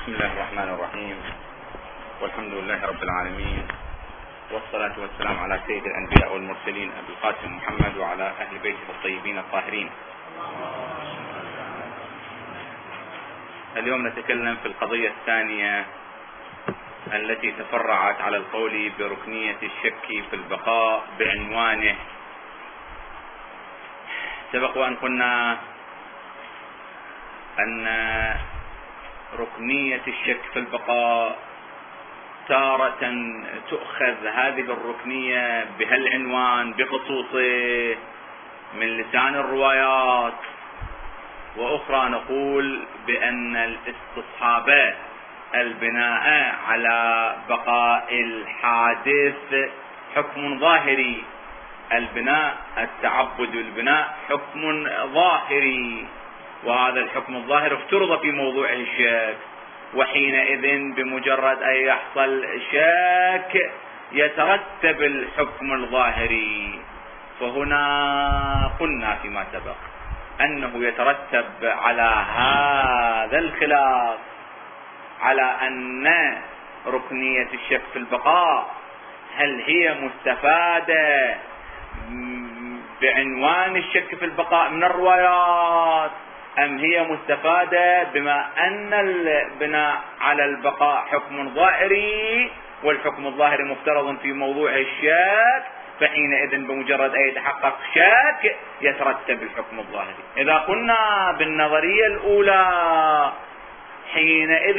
بسم الله الرحمن الرحيم، والحمد لله رب العالمين، والصلاة والسلام على سيد الأنبياء والمرسلين أبي القاسم محمد وعلى أهل بيته الطيبين الطاهرين. اليوم نتكلم في القضية الثانية التي تفرعت على القول بركنية الشك في البقاء بعنوانه. سبق وأن قلنا أن ركنية الشك في البقاء تارة تؤخذ هذه الركنية بهالعنوان بخصوصه من لسان الروايات، وأخرى نقول بأن الاستصحاب البناء على بقاء الحادث حكم ظاهري، البناء التعبد البناء حكم ظاهري، وهذا الحكم الظاهر افترض في موضوع الشك، وحينئذ بمجرد أن يحصل شك يترتب الحكم الظاهري. فهنا قلنا فيما سبق أنه يترتب على هذا الخلاف على أن ركنية الشك في البقاء هل هي مستفادة بعنوان الشك في البقاء من الروايات، أم هي مستفادة بما أن البناء على البقاء حكم ظاهري، والحكم الظاهري مفترض في موضوع الشك، فحينئذ بمجرد أن يتحقق شك يترتب الحكم الظاهري. إذا قلنا بالنظرية الأولى حينئذ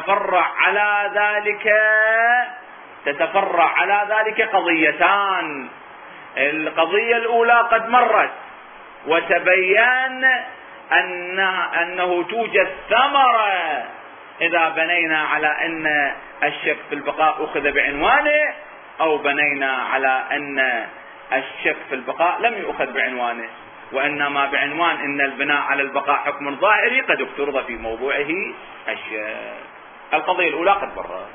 تتفرع على ذلك قضيتان. القضية الأولى قد مرت وتبين أنه توجد ثمرة إذا بنينا على أن الشك في البقاء أخذ بعنوانه، أو بنينا على أن الشك في البقاء لم يؤخذ بعنوانه، وإنما بعنوان أن البناء على البقاء حكم ظاهري قد افترض في موضوعه الشك. القضية الأولى قد مرت.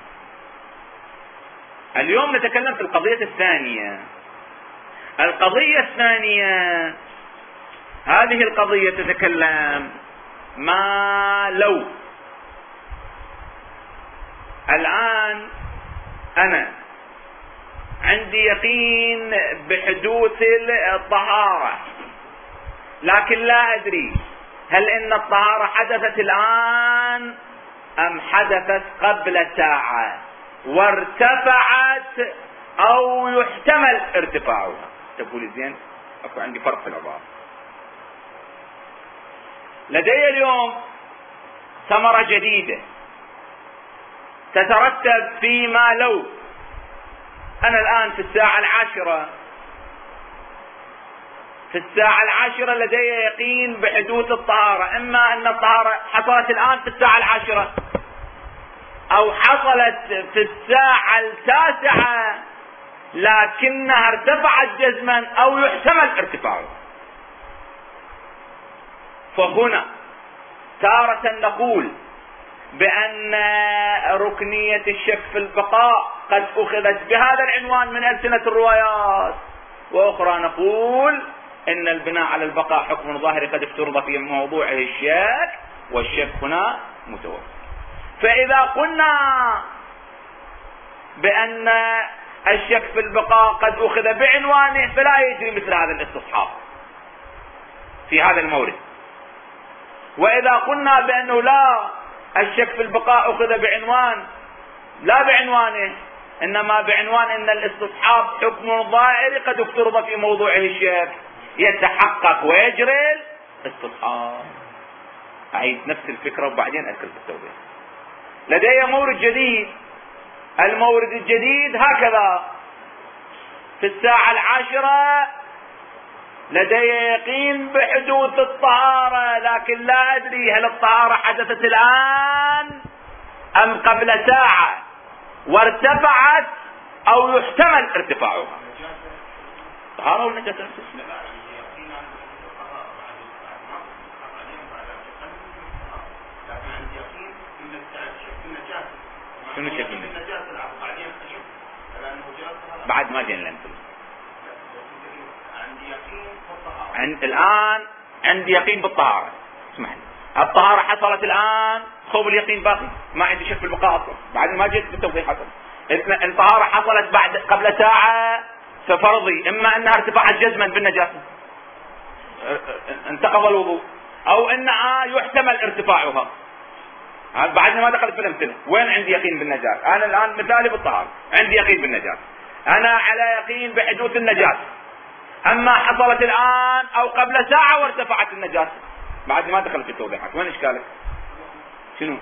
اليوم نتكلم في القضية الثانية. القضية الثانية هذه القضية تتكلم ما لو الآن أنا عندي يقين بحدوث الطهارة، لكن لا أدري هل إن الطهارة حدثت الآن أم حدثت قبل ساعة وارتفعت أو يحتمل ارتفاعها. تقول زين أكو عندي فرق في العبارة. لدي اليوم ثمرة جديدة تترتب فيما لو أنا الآن في الساعة العاشرة لدي يقين بحدوث الطهارة، إما أن الطهارة حصلت الآن في الساعة العاشرة أو حصلت في الساعة 9 لكنها ارتفعت جزما أو يحتمل ارتفاعها. فهنا تارة نقول بأن ركنية الشك في البقاء قد أخذت بهذا العنوان من ألسنة الروايات، وأخرى نقول إن البناء على البقاء حكم ظاهري قد افترض في موضوعه الشك، والشك هنا متوفر. فإذا قلنا بأن الشك في البقاء قد أخذ بعنوانه فلا يجري مثل هذا الاستصحاب في هذا المورد. وإذا قلنا بأنه لا، الشك في البقاء أخذ بعنوان لا بعنوانه، إنما بعنوان أن الاستصحاب حكم ظاهري قد افترض في موضوعه الشك، يتحقق ويجري الاستصحاب. أعيد نفس الفكرة وبعدين أذكر التوضيح. لدي مورد جديد. المورد الجديد هكذا: في الساعة 10 لدي يقين بحدوث الطهارة، لكن لا أدري هل الطهارة حدثت الآن أم قبل ساعة وارتفعت أو يحتمل ارتفاعها. طهارة والنجاسة شنو شكل بعد ما جينا لنفسه. الآن عندي يقين بالطهارة. اسمح لي، الطهارة حصلت الآن خوف اليقين باقي، ما عندي شك في البقاء اصلا، بعد ما جيت بالتوضيحات. الطهارة حصلت قبل ساعة ففرضي اما انها ارتفعت جزما بالنجاسة انتقض الوضوء، او انها يحتمل ارتفاعها. بعدنا ما دخلت في الامثله. وين عندي يقين بالنجاسة؟ انا الان مثالي بالطهارة عندي يقين بالنجاسة، انا على يقين بحدوث النجاسة، اما حصلت الان او قبل ساعة وارتفعت النجاسة، بعد ما دخلت في التوضيحات. وين اشكالك؟ شنو؟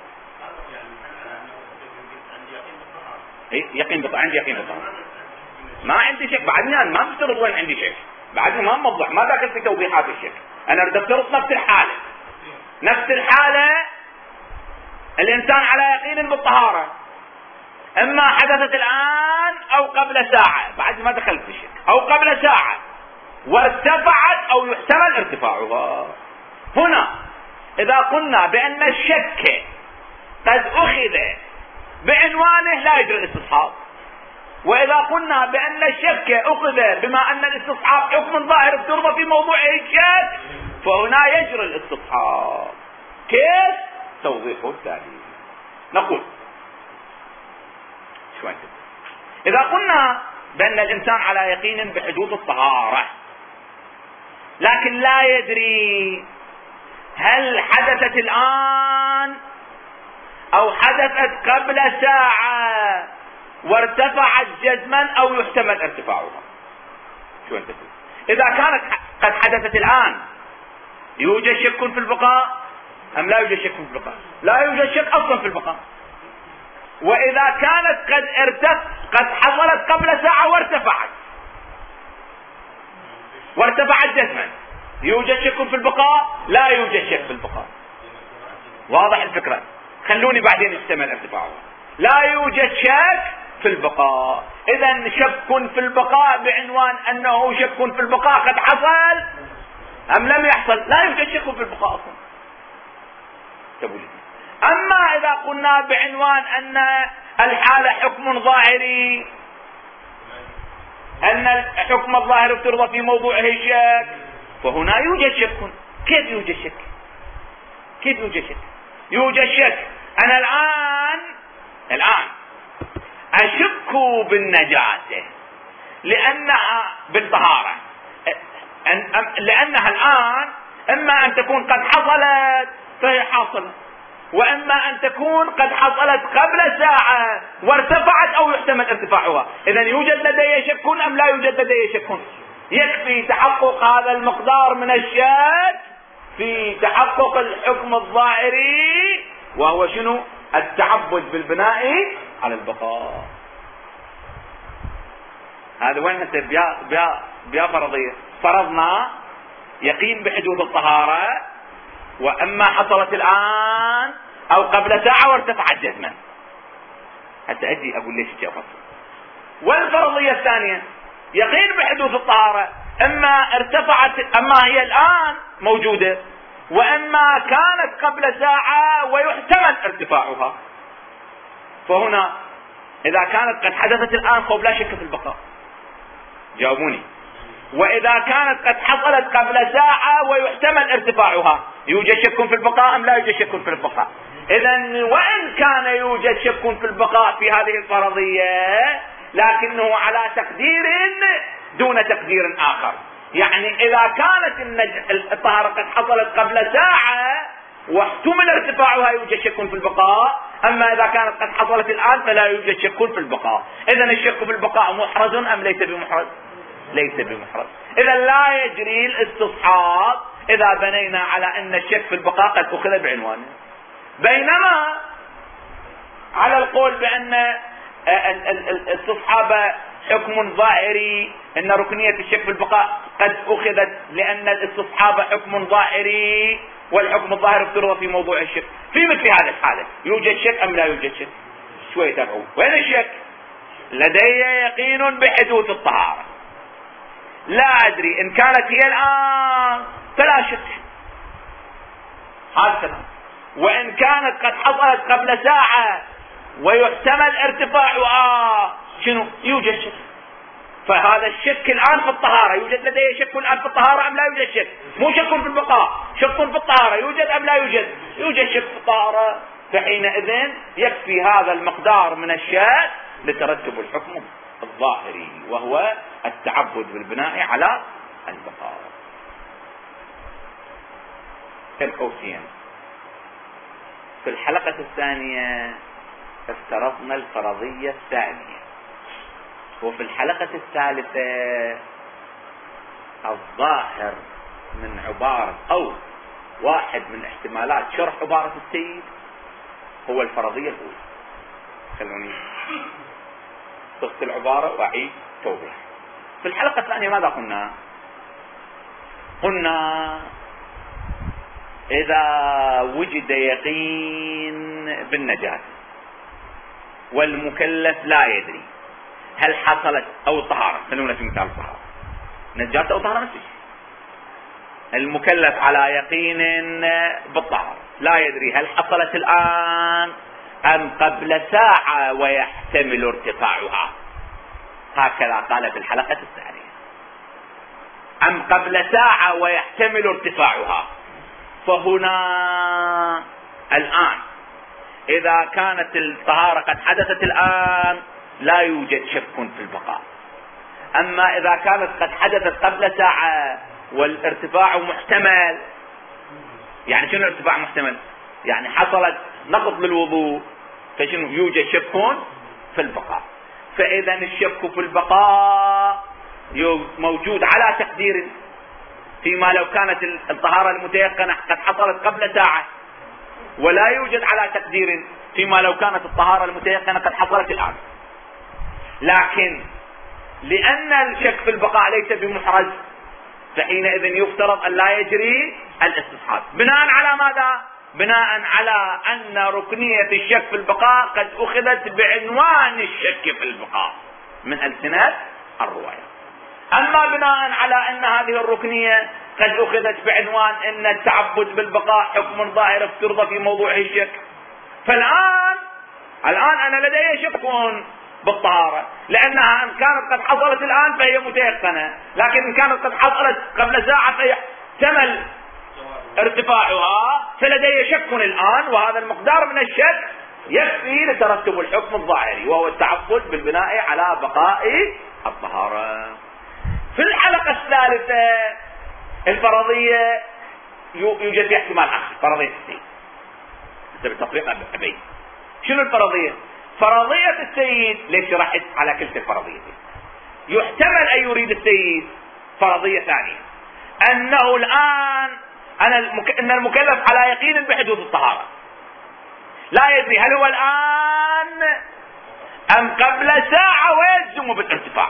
يقين بالطهارة، عندي يقين بالطهارة، ما عندي شك. بعدني انا ما بفترض وين عندي شك، بعدني ما موضح، ما داخل في توضيحات الشك. انا اريد افترض نفس الحالة الانسان على يقين بالطهارة، اما حدثت الان او قبل ساعة، بعد ما دخلت في الشك، او قبل ساعة وارتفعت او يحتمل ارتفاعها. هنا اذا قلنا بان الشك قد اخذ بعنوانه لا يجري الاستصحاب، واذا قلنا بان الشك اخذ بما ان الاستصحاب حكم ظاهر افترض في موضوعه الشك، فهنا يجري الاستصحاب. كيف؟ توضيحه التالي. نقول شوي، اذا قلنا بان الانسان على يقين بحدوث الطهارة لكن لا يدري هل حدثت الان او حدثت قبل ساعة وارتفعت جزما او يحتمل ارتفاعها. شو انت تقول؟ اذا كانت قد حدثت الان يوجد شك في البقاء ام لا يوجد شك في البقاء؟ لا يوجد شك اصلا في البقاء. واذا كانت قد حصلت قبل ساعة وارتفعت جزما، يوجد شك في البقاء؟ لا يوجد شك في البقاء. واضح الفكرة؟ خلوني بعدين يحتمل ارتفاعه. لا يوجد شك في البقاء. اذا شك في البقاء بعنوان انه شك في البقاء قد حصل ام لم يحصل؟ لا يوجد شك في البقاء اصلا. اما اذا قلنا بعنوان ان الحالة حكم ظاهري، ان الحكم الظاهر افترض في موضوعه الشك، فهنا يوجد شك. كيف يوجد شك؟ يوجد شك. انا الان اشك بالنجاسة لانها بالطهارة، لانها الان اما ان تكون قد حصلت فهي حاصلة، واما ان تكون قد حصلت قبل ساعة وارتفعت او يحتمل ارتفاعها. اذا يوجد لدي شك ام لا يوجد لدي شك؟ يكفي تحقق هذا المقدار من الشك في تحقق الحكم الظاهري، وهو شنو؟ التعبد بالبناء على البقاء. هذا وين انت بيا فرضية؟ فرضنا يقين بحدوث الطهارة، واما حصلت الان او قبل ساعة وارتفعت جزما. حتى اجي اقول ليش جاء فصل. والفرضية الثانية يقين بحدوث الطهارة، اما ارتفعت، اما هي الان موجودة، واما كانت قبل ساعة ويحتمل ارتفاعها. فهنا اذا كانت قد حدثت الان خوف لا شك في البقاء. جاوبوني. واذا كانت قد حصلت قبل ساعة ويحتمل ارتفاعها، يوجد شك في البقاء ام لا يوجد شك في البقاء؟ اذا وان كان يوجد شك في البقاء في هذه الفرضية، لكنه على تقدير دون تقدير اخر. يعني اذا كانت الطهارة قد حصلت قبل ساعة واحتمل ارتفاعها يوجد شك في البقاء، اما اذا كانت قد حصلت الان فلا يوجد شك في البقاء. اذا الشك في البقاء محرز ام ليس بمحرز؟ ليس بمحرز. اذا لا يجري الاستصحاب اذا بنينا على ان الشك في البقاء قد اخذ بعنوانه. بينما على القول بان الاستصحاب حكم ظاهري، ان ركنية الشك في البقاء قد اخذت لان الاستصحاب حكم ظاهري، والحكم الظاهر افترض في موضوع الشك. في مثل هذه الحالة يوجد شك ام لا يوجد شك؟ شوي تابعوا. وين الشك؟ لدي يقين بحدوث الطهارة، لا ادري ان كانت هي الان فلا شك، هذا. وان كانت قد حصلت قبل ساعة ويحتمل ارتفاعها، شنو؟ يوجد شك. فهذا الشك الآن في الطهارة، يوجد لديه شك الآن في الطهارة أم لا يوجد شك؟ مو شك في البقاء، شك في الطهارة، يوجد أم لا يوجد؟ يوجد شك في الطهارة. فحينئذ يكفي هذا المقدار من الشك لترتب الحكم الظاهري، وهو التعبد بالبناء على البقاء. القوسين. في الحلقة الثانية افترضنا الفرضية الثانية، وفي الحلقة الثالثة الظاهر من عبارة أو واحد من احتمالات شرح عبارة السيد هو الفرضية الأولى. خلوني صفت العبارة وأعيد توضيح. في الحلقة الثانية ماذا قلنا؟ قلنا إذا وجد يقين بالنجاة والمكلف لا يدري هل حصلت أو الطهارة، خلونا في مثال الطهارة، نجاة أو طهارة نفسه، المكلف على يقين بالطهارة لا يدري هل حصلت الآن أم قبل ساعة ويحتمل ارتفاعها، هكذا قال في الحلقة الثانية، أم قبل ساعة ويحتمل ارتفاعها. فهنا الآن إذا كانت الطهارة قد حدثت الآن لا يوجد شك في البقاء، أما إذا كانت قد حدثت قبل ساعة والارتفاع محتمل، يعني شنو الارتفاع محتمل؟ يعني حصلت نقض للوضوء، فشنو يوجد شك في البقاء. فإذا الشك في البقاء موجود على تقدير، فيما لو كانت الطهارة المتيقنة قد حصلت قبل ساعة، ولا يوجد على تقدير فيما لو كانت الطهارة المتيقنة قد حصلت الآن. لكن لأن الشك في البقاء ليس بمحرز، فحينئذ يفترض أن لا يجري الاستصحاب. بناء على ماذا؟ بناء على أن ركنية الشك في البقاء قد أخذت بعنوان الشك في البقاء من ألسنة الرواية. أما بناء على أن هذه الركنية قد أخذت بعنوان أن التعبد بالبقاء حكم ظاهر افترض في موضوع الشك، فالآن أنا لدي شك بالطهارة، لأنها إن كانت قد حصلت الآن فهي متيقنة، لكن إن كانت قد حصلت قبل ساعة فيحتمل ارتفاعها، فلدي شك الآن، وهذا المقدار من الشك يكفي لترتب الحكم الظاهري، وهو التعبد بالبناء على بقاء الطهارة. في الحلقة الثالثة الفرضية يوجد فيها احتمال آخر، فرضية السيد. بالتطبيق أبين شنو الفرضية؟ فرضية السيد ليش شرحت على كلمة الفرضية؟ يحتمل أن يريد السيد فرضية ثانية، أنه الآن أن المكلف على يقين بحدوث الطهارة، لا يدري هل هو الآن أم قبل ساعة ويجزم بالارتفاع.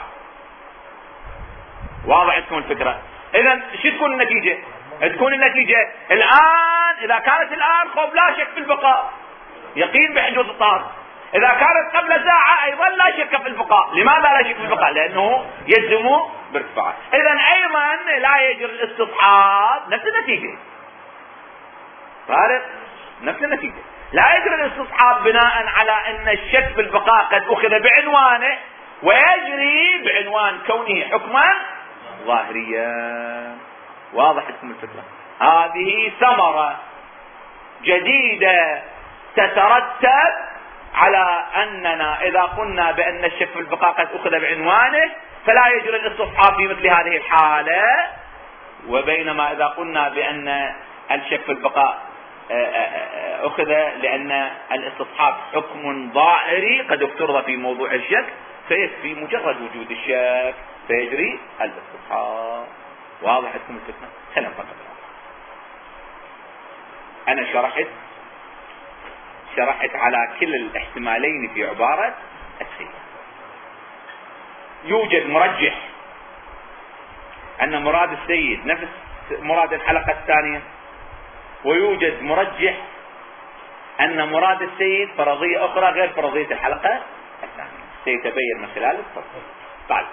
واضح لكم الفكرة؟ إذا شو تكون النتيجة؟ تكون النتيجة الآن إذا كانت الآن خوف لا شك في البقاء، يقين بحدوث الطهارة. إذا كانت قبل ساعة أيضا لا شك في البقاء. لماذا لا شك في البقاء؟ لأنه يلزم بارتفاعه. إذا أيضا لا يجري الاستصحاب، نفس النتيجة، فارق نفس النتيجة، لا يجري الاستصحاب بناء على أن الشك في البقاء قد أخذ بعنوانه، ويجري بعنوان كونه حكما ظاهريا. واضح لكم الفكرة؟ هذه ثمرة جديدة تترتب على أننا إذا قلنا بأن الشك في البقاء قد أخذ بعنوانه فلا يجري الاستصحاب في مثل هذه الحالة، وبينما إذا قلنا بأن الشك في البقاء أخذ لأن الاستصحاب حكم ظاهري قد افترض في موضوع الشك، فيكفي مجرد وجود الشك فيجري الاستصحاب. واضح لكم الفكرة؟ خلينا نفكر. أنا شرحت على كل الاحتمالين في عبارة السيد. يوجد مرجح أن مراد السيد نفس مراد الحلقة الثانية، ويوجد مرجح أن مراد السيد فرضية أخرى غير فرضية الحلقة الثانية، سيتبين من خلال التفصيل. طيب،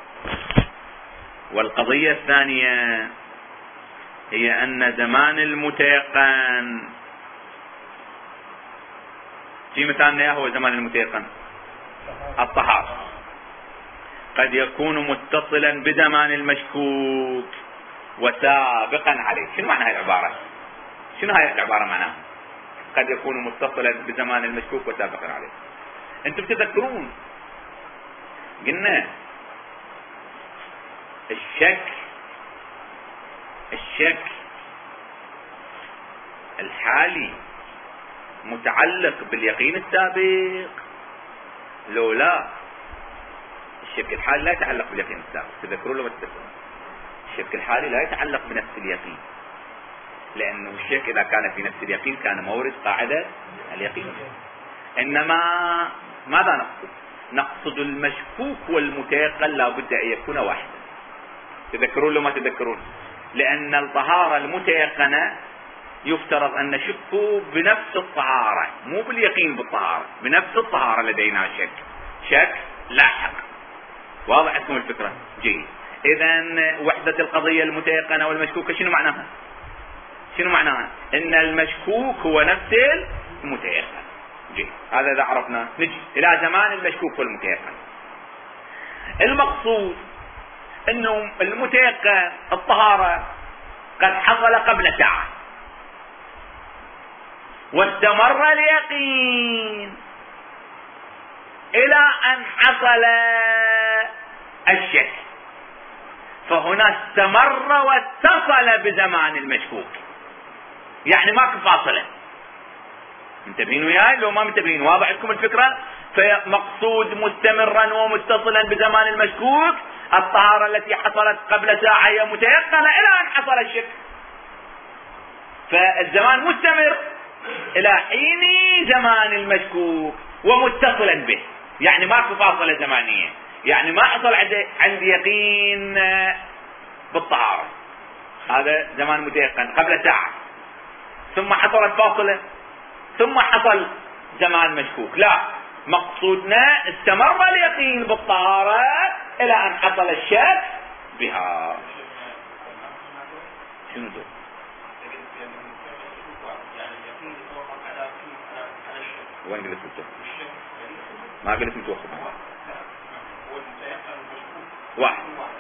والقضية الثانية هي أن زمان المتيقن، في مثالنا هو زمان المتيقن الطهارة، قد يكون متصلا بزمان المشكوك وسابقا عليه. شنو معنى هاي العبارة؟ شنو هاي العبارة معناها؟ قد يكون متصلا بزمان المشكوك وسابقا عليه. انتم تذكرون قلنا الشك الحالي متعلق باليقين السابق لو لا؟ الشك الحالي لا يتعلق باليقين السابق. تذكرون لو تذكرون الشك الحالي لا يتعلق بنفس اليقين، لأنه الشك إذا كان في نفس اليقين كان مورد قاعدة اليقين. إنما ماذا نقصد المشكوك والمتيقن لا بد أن يكون واحدا. تذكرون لو ما تذكرون؟ لأن الطهارة المتيقنة يفترض أن نشك بنفس الطهارة، مو باليقين بالطهارة، بنفس الطهارة لدينا شك لاحق. واضح لكم الفكرة؟ جيد. إذن وحدة القضية المتيقنة والمشكوكة شنو معناها؟ شنو معناها؟ إن المشكوك هو نفس المتيقن. جيد. هذا إذا عرفنا. نجي إلى زمان المشكوك والمتيقن. المقصود إنه المتيقن الطهارة قد حصل قبل ساعة واستمر اليقين إلى أن حصل الشك، فهنا استمر واتصل بزمان المشكوك، يعني ماكو فاصلة. منتبهين وياي لو ما منتبهين؟ واضح لكم الفكرة؟ فمقصود مستمرا ومتصلا بزمان المشكوك الطهارة التي حصلت قبل ساعة هي متيقنة إلى أن حصل الشك، فالزمان مستمر إلى حين زمان المشكوك ومتصلا به، يعني ماكو فاصلة زمانية، يعني ما حصل عندي يقين بالطهارة، هذا زمان متيقن قبل ساعة ثم حصلت فاصلة ثم حصل زمان مشكوك. لا، مقصودنا استمر اليقين بالطهارة إلى أن حصل الشك بها. شنو دول؟ وين قلت متوقف؟ ما قلت متوقف. واحد.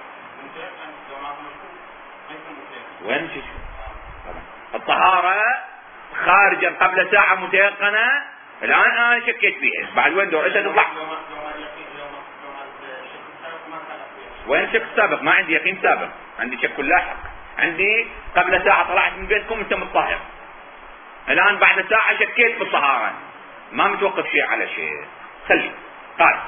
وين شو؟ الطهارة خارجا قبل ساعة متيقنة، الآن أنا شكيت فيها، بعد وين دور؟ أنت تطلع. وين شك سابق؟ ما عندي يقين سابق، عندي شك لاحق. عندي قبل ساعة طلعت من بيتكم أنت متطهر، الآن بعد ساعة شكيت بالطهارة، ما متوقف شيء على شيء. خلي قال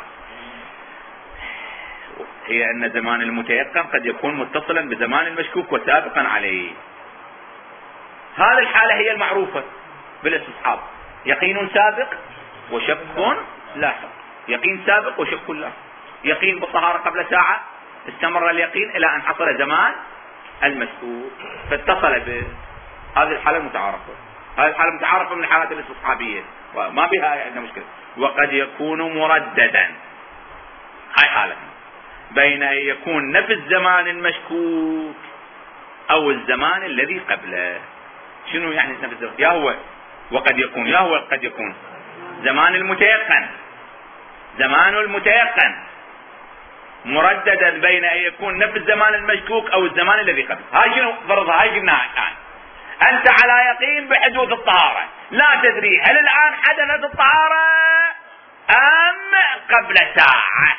هي أن زمان المتيقن قد يكون متصلا بزمان المشكوك وسابقا عليه. هذه الحالة هي المعروفة بالاستصحاب، يقين سابق وشك لاحق، يقين سابق وشك لاحق. يقين بالطهارة قبل ساعة، استمر اليقين إلى أن حصل زمان المشكوك فاتصل به. هذه الحالة المتعارفة، هذه الحالة المتعارفة من الحالات الاستصحابية وما بها عندنا مشكلة. وقد يكون مرددا، هاي حالة بين أن يكون نفس زمان المشكوك أو الزمان الذي قبله. شنو يعني نفس الزمان؟ يا هو وقد يكون، يا هو قد يكون زمان المتيقن، زمان المتيقن مرددا بين أن يكون نفس زمان المشكوك أو الزمان الذي قبله. هاي شنو فرضها؟ هاي قلناها الآن. أنت على يقين بحدوث الطهارة، لا تدري هل الآن حدثت الطهارة أم قبل ساعة.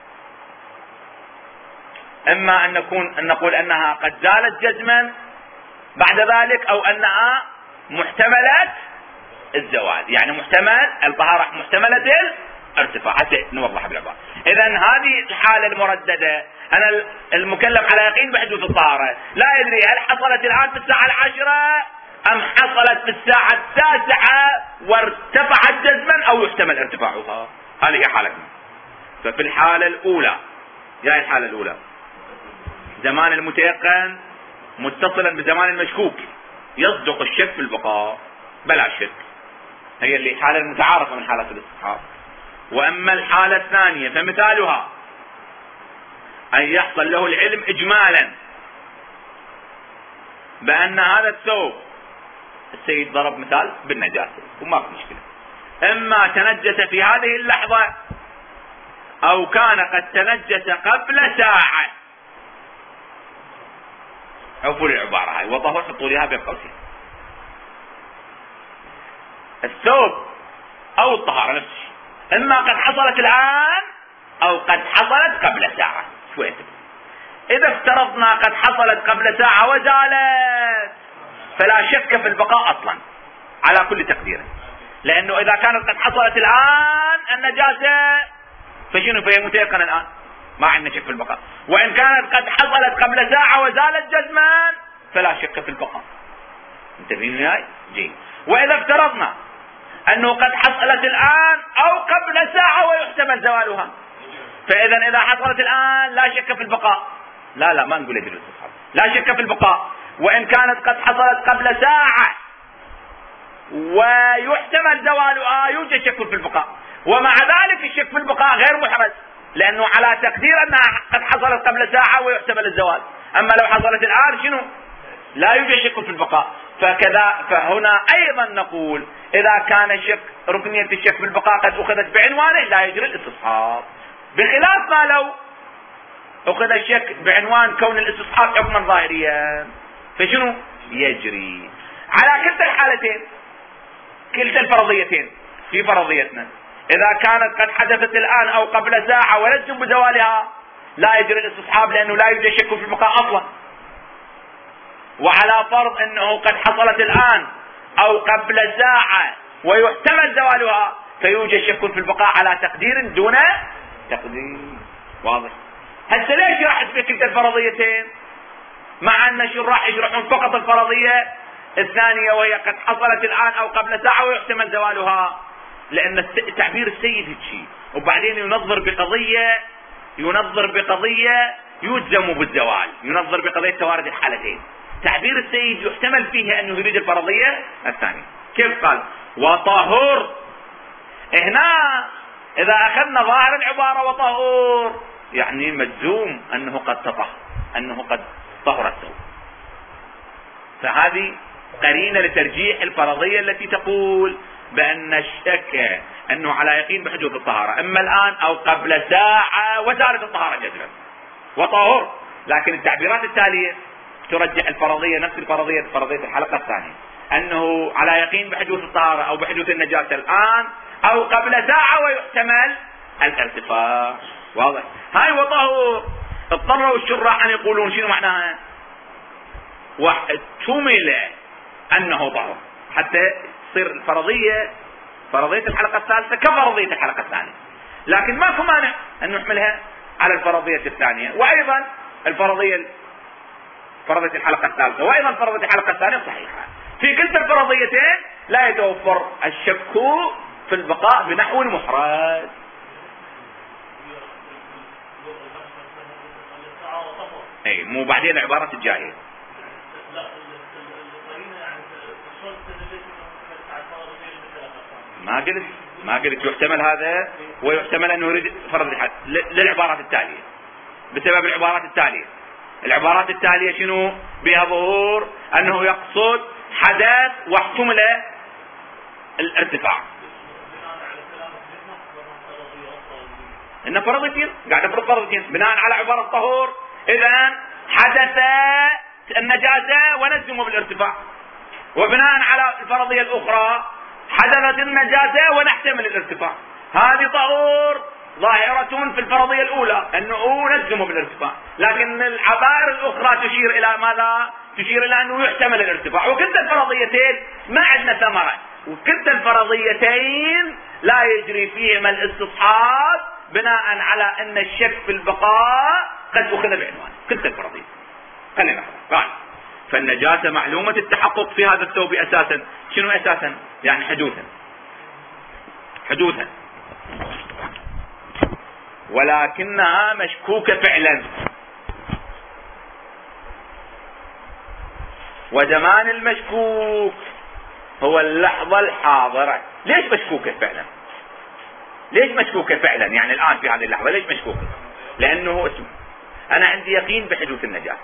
إما أن نقول أنها قد زالت جزما بعد ذلك، أو أنها محتملة الزوال، يعني محتمل الطهارة محتملة الارتفاع. حتى نوضح بالعبارة. إذن هذه الحالة المرددة، أنا المكلف على يقين بحدوث الطهارة، لا يدري هل حصلت الآن في الساعة 10 أم حصلت في الساعة 9 وارتفعت جزما أو يحتمل ارتفاعها. هذه هي حالتنا. ففي الحالة الأولى، جاء الحالة الأولى زمان المتيقن متصلا بزمان المشكوك، يصدق الشك في البقاء بلا شك، هي اللي الحالة المتعارفة من حالات الاستصحاب. وأما الحالة الثانية فمثالها أن يحصل له العلم إجمالا بأن هذا الثوب، السيد ضرب مثال بالنجاسة وما في مشكلة، إما تنجس في هذه اللحظة أو كان قد تنجس قبل ساعة. عفوا العبارة هاي وطهور، حطوا ليها بين قوسين. الثوب أو الطهارة نفس الشيء، إما قد حصلت الآن أو قد حصلت قبل ساعة. شوية إذا افترضنا قد حصلت قبل ساعة وزالت فلا شك في البقاء أصلا على كل تقدير، لأنه إذا كانت قد حصلت الآن النجاسة فشنو؟ فهي متيقنة الآن، ما عندنا شك في البقاء. وإن كانت قد حصلت قبل ساعة وزالت جزما فلا شك في البقاء. انتبهين هاي جيد. وإذا افترضنا أنه قد حصلت الآن أو قبل ساعة ويحتمل زوالها، فإذا إذا حصلت الآن لا شك في البقاء. لا ما نقول يجوز الاستصحاب، لا شك في البقاء. وإن كانت قد حصلت قبل ساعة ويحتمل زوالها يوجد شك في البقاء. ومع ذلك الشك في البقاء غير محرز، لأنه على تقدير أنها قد حصلت قبل ساعة ويحتمل الزوال. أما لو حصلت الآن شنو؟ لا يوجد شك في البقاء. فهنا أيضا نقول إذا كان الشك ركنية الشك في البقاء قد أخذت بعنوانه لا يجري الاستصحاب، بخلاف ما لو أخذ الشك بعنوان كون الاستصحاب حكما ظاهريا فشنو؟ يجري. على كلتا الحالتين، كلتا الفرضيتين، في فرضيتنا إذا كانت قد حدثت الآن أو قبل ساعة ونجم بزوالها لا يجري الاستصحاب، لأنه لا يوجد شك في البقاء أصلا. وعلى فرض أنه قد حصلت الآن أو قبل ساعة ويحتمل زوالها فيوجد شك في البقاء على تقدير دون تقدير. واضح؟ هسه ليش راح في كلتا الفرضيتين مع أن الشراح يشرحون فقط الفرضية الثانية وهي قد حصلت الآن أو قبل ساعة ويحتمل زوالها؟ لأن تعبير السيد هيك، وبعدين ينظر بقضية يجزم بالزوال، ينظر بقضية توارد الحالتين. تعبير السيد يحتمل فيه أنه يريد الفرضية الثانية. كيف قال؟ وطهور. هنا إذا أخذنا ظاهر العبارة وطهور يعني مجزوم أنه قد تطهر، أنه قد طهر الثوب. فهذه قرينة لترجيح الفرضية التي تقول بأن الشك أنه على يقين بحدوث الطهارة إما الآن أو قبل ساعة وزالت الطهارة جزما وطهور. لكن التعبيرات التالية ترجح الفرضية نفس فرضية الحلقة الثانية، أنه على يقين بحدوث الطهارة أو بحدوث النجاسة الآن أو قبل ساعة ويحتمل الارتفاع. واضح؟ هاي وطهور. اضطروا الشراح أن يقولون شنو معناها؟ واحتمل أنه طهر حتى تصير الفرضية فرضية الحلقة الثالثة كفرضية الحلقة الثانية، لكن ماكو مانع أن نحملها على الفرضية الثانية. وأيضا فرضية الحلقة الثالثة وأيضا فرضية الحلقة الثانية صحيحة. في كلتا الفرضيتين لا يتوفر الشك في البقاء بنحو محرز. اي مو بعدين العبارات الجاية. ما قلت يحتمل هذا ويحتمل انه يريد فرض الحد للعبارات التالية بسبب العبارات التالية. العبارات التالية شنو بها؟ ظهور انه يقصد حدث واحتمل الارتفاع. إن فرضيتين قاعد افرض فرضيتين بناء على عبارة طهور. اذا حدث النجاسة ونجزم بالارتفاع، وبناء على الفرضية الاخرى حدثت النجاسة ونحتمل الارتفاع. هذه طهور ظاهرة في الفرضية الاولى انه نجزم بالارتفاع، لكن العبائر الاخرى تشير الى ماذا؟ تشير الى انه يحتمل الارتفاع. وكلتا الفرضيتين ما عندنا ثمرة، وكلتا الفرضيتين لا يجري فيهما الاستصحاب بناء على ان الشك في البقاء قد اخذ بعنوان كلتا الفرضية. خلينا نحن فالنجاسة معلومة التحقق في هذا الثوب اساسا. شنو اساسا؟ يعني حدوثا ولكنها مشكوكة فعلا. وزمان المشكوك هو اللحظة الحاضرة. ليش مشكوكة فعلا؟ ليش مشكوكة فعلا؟ يعني الآن في هذه اللحظة ليش مشكوكة؟ لأنه اسمه أنا عندي يقين بحدوث النجاسة،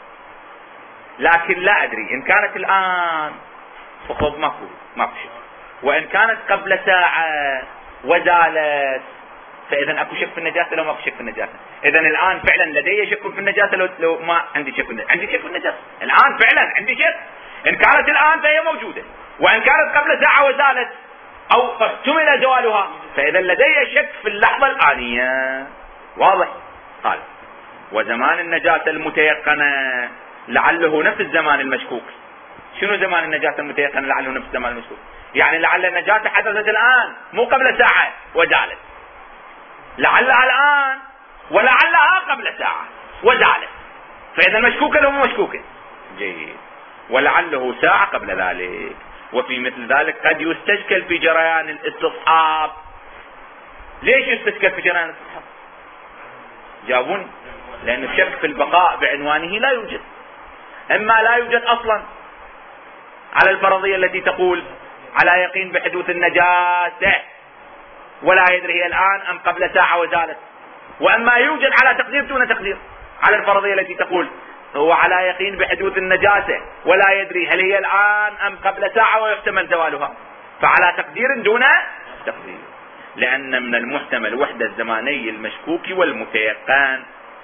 لكن لا أدري إن كانت الآن فخذ ماكو شيء، وإن كانت قبل ساعة وزالت فاذا اكو شك في النجاسه لو ما اكو شك في النجاسه. اذا الان فعلا لدي شك في النجاسه لو ما عندي شك في النجاسه. عندي شك في النجاسه الان فعلا عندي شك. ان كانت الان فهي موجوده، وان كانت قبل ساعه وزالت او احتمل زوالها، فاذا لدي شك في اللحظه الانيه. واضح؟ قال وزمان النجاسه المتيقنه لعله نفس الزمان المشكوك. شنو زمان النجاسه المتيقنه لعله نفس الزمان المشكوك؟ يعني لعل النجاسه حدثت الان مو قبل ساعه وزالت، لعلها الآن ولعلها قبل ساعة وزالت، فإذا مشكوكة لو مو مشكوكة. جيد. ولعله ساعة قبل ذلك. وفي مثل ذلك قد يستشكل في جريان الاستصحاب. ليش يستشكل في جريان الاستصحاب؟ جاوبوني. لأن الشك في البقاء بعنوانه لا يوجد. إما لا يوجد أصلا على الفرضية التي تقول على يقين بحدوث النجاسة ولا يدري هي الآن أم قبل ساعة وزالت، وأما يوجد على تقدير دون تقدير على الفرضية التي تقول هو على يقين بحدوث النجاسة ولا يدري هل هي الآن أم قبل ساعة ويحتمل زوالها، فعلى تقدير دون تقدير. لأن من المحتمل وحدة الزماني المشكوك والمتيقن.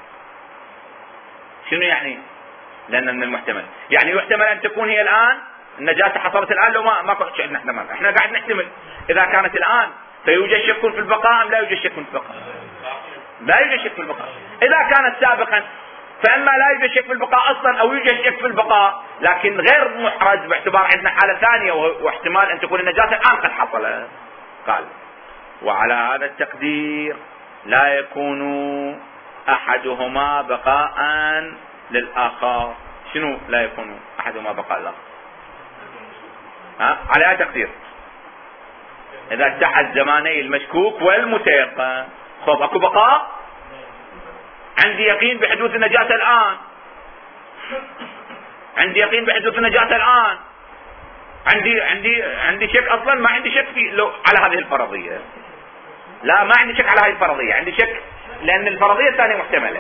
شنو يعني؟ لأن من المحتمل يعني يحتمل أن تكون هي الآن النجاسة حصلت الآن لو ما شيء نحتمل. احنا قاعد نحتمل إذا كانت الآن فيوجد شك في البقاء أم لا يوجد شك في البقاء؟ لا يوجد شك في البقاء. إذا كانت سابقا فإما لا يوجد شك في البقاء أصلا أو يوجد شك في البقاء لكن غير محرز باعتبار عندنا حالة ثانية واحتمال أن تكون النجاسة الآن قد حصلت. قال وعلى هذا التقدير لا يكون أحدهما بقاء للآخر. شنو لا يكون أحدهما بقاء للآخر؟ على هذا التقدير إذا اتحد زماني المشكوك والمتيقن. خب أكو بقاء، عندي يقين بحدوث النجاسة الآن، عندي يقين بحدوث النجاسة الآن، عندي شك أصلا ما عندي شك في لو على هذه الفرضية. لا ما عندي شك على هذه الفرضية، عندي شك لأن الفرضية الثانية محتملة.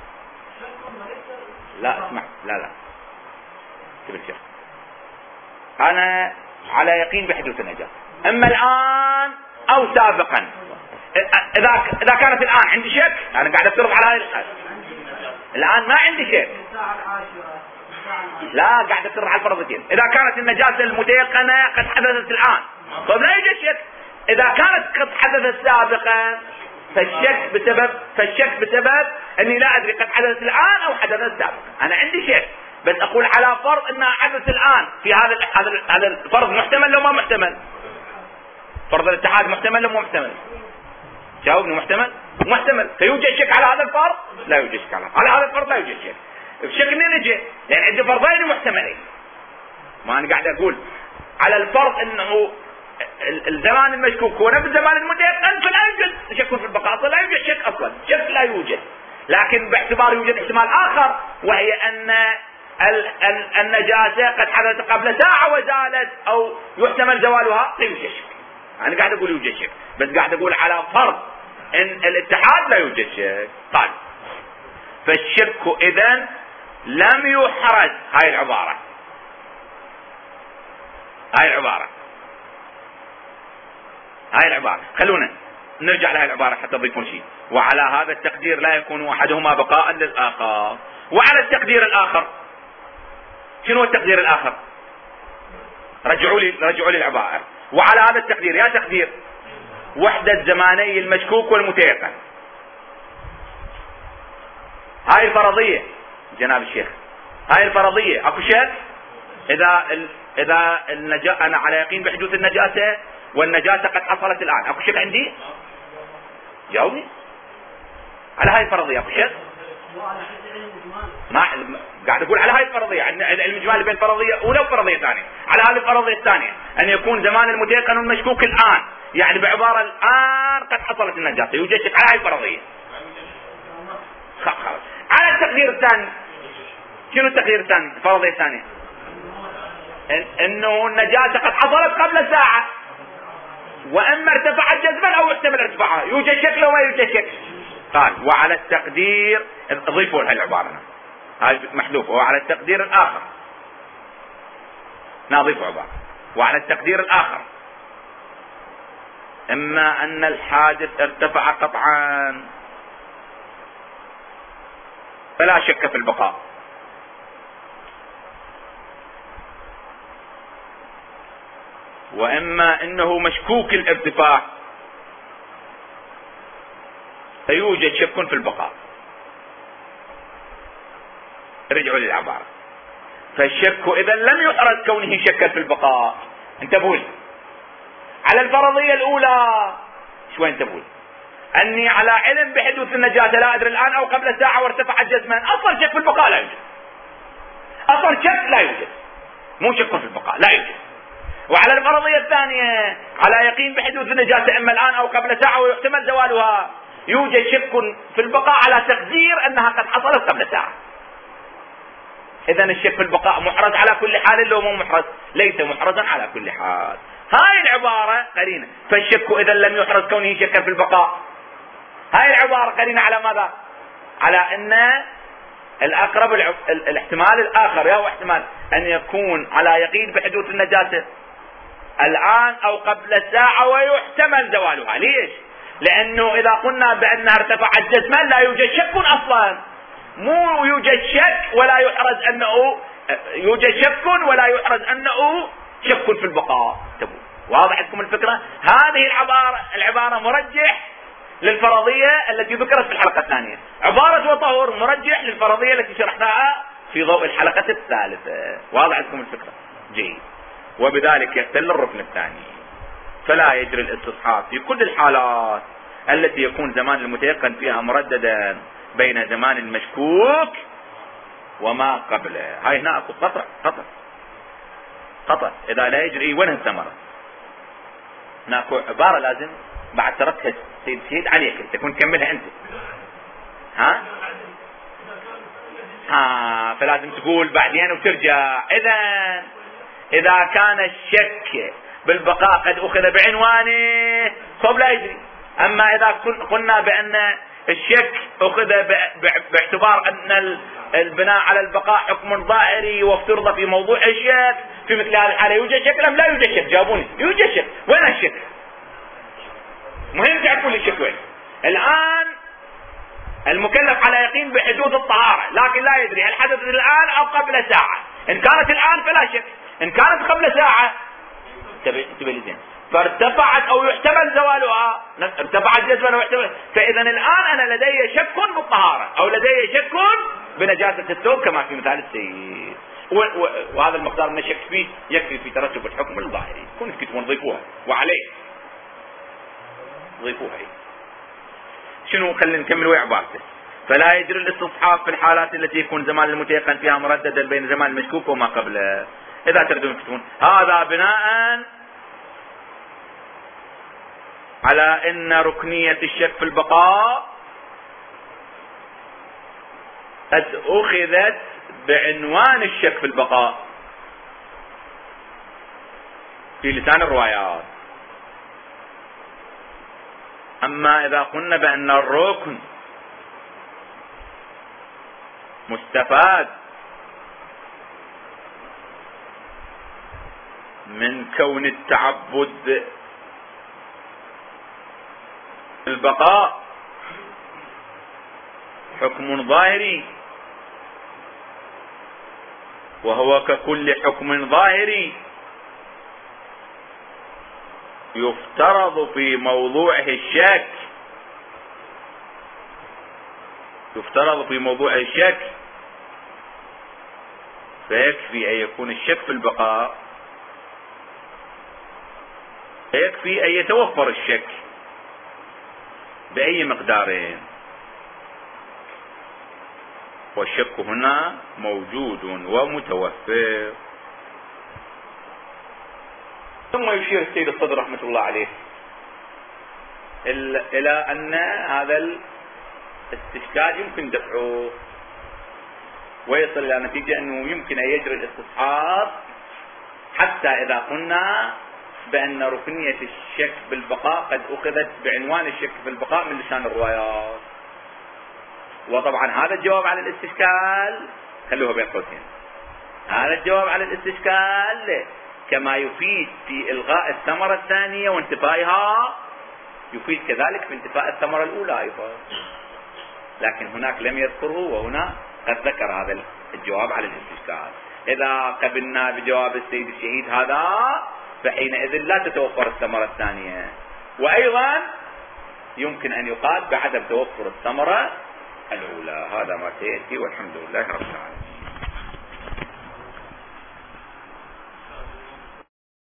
لا اسمع، لا تبي الشك. أنا على يقين بحدوث النجاسة اما الان او سابقا. اذا كانت الان عندي شك انا قاعد افترض على هاي الحال. الان ما عندي شك، لا قاعد افترض على الفرضيتين. اذا كانت النجاسة المتيقنة قد حدثت الان طيب لا يوجد شك. اذا كانت قد حدثت سابقا فالشك بسبب اني لا ادري قد حدثت الان او حدثت سابقا. انا عندي شك بس اقول على فرض انها حدث الان. في هذا الفرض محتمل لو ما محتمل؟ فرض الاتحاد محتمل لو مو محتمل؟ جاوبني. محتمل. فيوجد شك على هذا الفرض؟ لا يوجد شك على هذا الفرض. لا يوجد شك. الشك منين يجي؟ لان عندي فرضين محتملين. ما انا قاعد اقول على الفرض انه الزمان المشكوك هو نفس الزمان المتيقن فلا يوجد شك في البقاء اصلا. لا يوجد شك اصلا، شك لا يوجد. لكن باعتبار يوجد احتمال اخر وهي ان النجاسة قد حدثت قبل ساعة وزالت او يحتمل زوالها لا يوجد شك. انا قاعد اقول يوجد شك بس قاعد اقول على فرض ان الاتحاد لا يوجد شك. طيب فالشك اذن لم يحرز. هاي العبارة خلونا نرجع لهاي العبارة حتى تضيفون شيء. وعلى هذا التقدير لا يكون احدهما بقاء للآخر. وعلى التقدير الآخر شنو التقدير الآخر؟ رجعوا لي العبارة. وعلى هذا التقدير يا تقدير وحدة زماني المشكوك والمتيقن. هاي الفرضية جناب الشيخ، هاي الفرضية اكو شك اذا انا على يقين بحدوث النجاسة والنجاسة قد حصلت الان اكو شك عندي؟ جاوبني. على هاي الفرضية اكو شك؟ ما قاعد اقول على هاي الفرضية المجمال بين فرضية اولى وفرضية ثانية. على هذه الفرضية الثانية ان يكون زمان المتيقن والمشكوك الان، يعني بعبارة الان قد حصلت النجاسة يوجد شك على هاي الفرضية. خلاص. على التقدير الثاني شنو التقدير الثاني؟ الفرضية الثانية انه النجاسة قد حصلت قبل ساعة واما ارتفعت جذبا او احتمل ارتفاعها يوجد شك لو ما يوجد شك. قال وعلى التقدير اضيفوا لها العبارة هاي محذوفة. وعلى التقدير الآخر نضيف عبارة وعلى التقدير الآخر إما أن الحادث ارتفع قطعا فلا شك في البقاء، وإما أنه مشكوك الارتفاع فيوجد شك في البقاء. رجعوا للعبارة. فالشك إذا لم يحرز كونه شكا في البقاء. انتبهوا على الفرضية الأولى. شو انتبهوا؟ أني على علم بحدوث النجاة، لا أدري الآن أو قبل ساعة وارتفعت جسما، أصلا شك في البقاء لا يوجد. أصلا شك لا يوجد، مو شك في البقاء لا يوجد. وعلى الفرضية الثانية على يقين بحدوث النجاة إما الآن أو قبل ساعة ويحتمل زوالها، يوجد شك في البقاء على تقدير أنها قد حصلت قبل ساعة. إذن الشك في البقاء محرز على كل حال لو مو محرز؟ ليس محرزا على كل حال. هاي العبارة قرينة. فالشك إذا لم يحرز كونه شكا في البقاء، هاي العبارة قرينة على ماذا؟ على أن الأقرب الاحتمال الآخر هو احتمال أن يكون على يقين بحدوث النجاسة الآن أو قبل ساعة ويحتمل زوالها. ليش؟ لأنه إذا قلنا بأنها ارتفعت جسما لا يوجد شك أصلا، مو يوجد شك ولا يحرز أنه يوجد شك ولا يحرز أنه شك في البقاء. واضح لكم الفكرة؟ هذه العبارة مرجح للفرضية التي ذكرت في الحلقة الثانية. عبارة وطهور مرجح للفرضية التي شرحناها في ضوء الحلقة الثالثة. واضح لكم الفكرة؟ جيد. وبذلك يختل الركن الثاني. فلا يجري الاستصحاب في كل الحالات التي يكون زمان المتيقن فيها مرددا بين زمان المشكوك وما قبله. هاي هنا اكو قطع اذا لا يجري وين الثمرة. هناك عبارة لازم بعد تركها سيد عليك تكون تكملها انت. فلازم تقول بعدين وترجع. اذا كان الشك بالبقاء قد اخذ بعنوانه فلا يجري. اما اذا قلنا بان الشك اخذ باعتبار ان البناء على البقاء حكم ظاهري وافترض في موضوع الشك، في مثل هذه الحالة يوجد شك ام لا يوجد شك؟ جاوبوني. يوجد شك. وين الشك؟ مهم تعرفوا لي الشك وين. الان المكلف على يقين بحدوث الطهارة لكن لا يدري هل حدثت الان او قبل ساعة. ان كانت الان فلا شك، ان كانت قبل ساعة انتبه لي زين فارتفعت او يحتمل زوالها، ارتفعت جسما ويحتمل، فاذا الان انا لدي شك بالطهارة او لدي شك بنجاسة الثوب كما في مثال السيد. وهذا المقدار من الشك فيه يكفي في ترتب الحكم الظاهري. كون تكتبون ضيفوها وعليه ضيفوها. شنو؟ خلينا نكمل ويا عبارته. فلا يجري الاستصحاب في الحالات التي يكون زمان المتيقن فيها مرددا بين زمان المشكوك وما قبله. اذا تردون تكتبون هذا بناء على ان ركنية الشك في البقاء قد اخذت بعنوان الشك في البقاء في لسان الروايات. اما اذا قلنا بان الركن مستفاد من كون التعبد البقاء حكم ظاهري، وهو ككل حكم ظاهري يفترض في موضوعه الشك، يفترض في موضوع الشك، فيكفي أن يكون الشك في البقاء، فيكفي أن يتوفر الشك بأي مقدار، والشك هنا موجود ومتوفر. ثم يشير السيد الصدر رحمة الله عليه إلى أن هذا الاستشكال يمكن دفعه ويصل إلى نتيجة أنه يمكن أن يجري الاستصحاب حتى إذا قلنا بأن ركنية الشك بالبقاء قد أخذت بعنوان الشك بالبقاء من لسان الروايات. وطبعا هذا الجواب على الاستشكال خلوه بين قوسين، هذا الجواب على الاستشكال كما يفيد في إلغاء الثمرة الثانية وانتفائها يفيد كذلك في انتفاء الثمرة الأولى أيضا، لكن هناك لم يذكره، وهنا قد ذكر هذا الجواب على الاستشكال. إذا قبلنا بجواب السيد الشهيد هذا فحينئذ لا تتوفر الثمرة الثانية، وأيضا يمكن أن يقال بعدم توفر الثمرة الأولى. هذا ما سيأتي، والحمد لله رب العالمين.